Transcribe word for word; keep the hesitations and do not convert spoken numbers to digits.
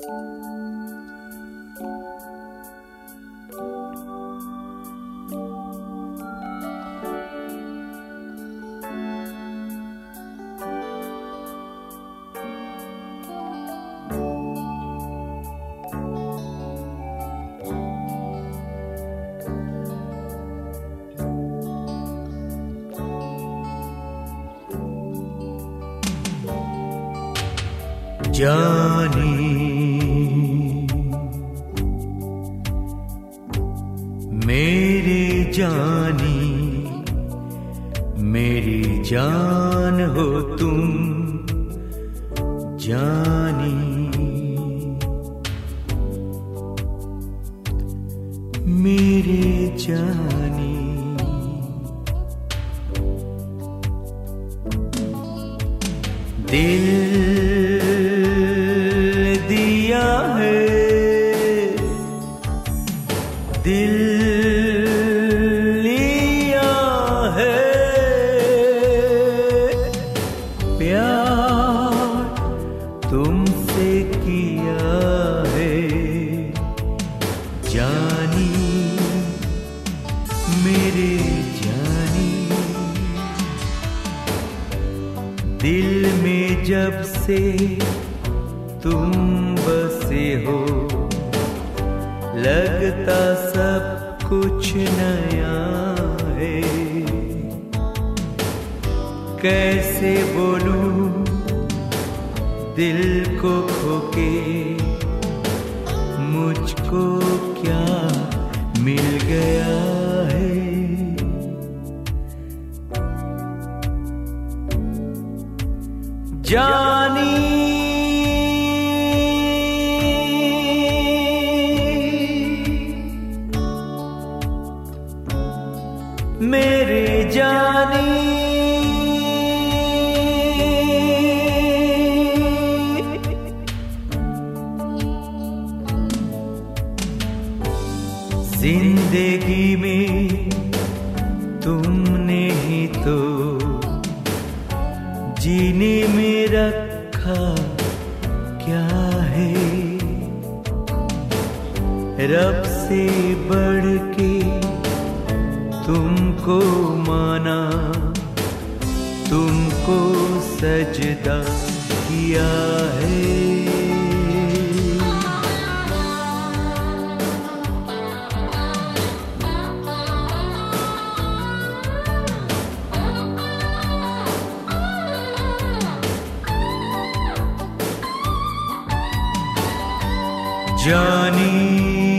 जानी मेरी जानी, मेरी जान हो तुम जानी, मेरे जानी। दिल दिया है, दिल लिया है, प्यार तुमसे किया है जानी, मेरे जानी। दिल में जब से तुम बसे हो, लगता सब कुछ नया है। कैसे बोलूं दिल को खो के, मुझको क्या मिल गया है। जानी मेरे जानी, जिंदगी में तुमने ही तो जीने में रखा क्या है। रब से बढ़ के तुमको माना, तुमको सजदा किया है। जानी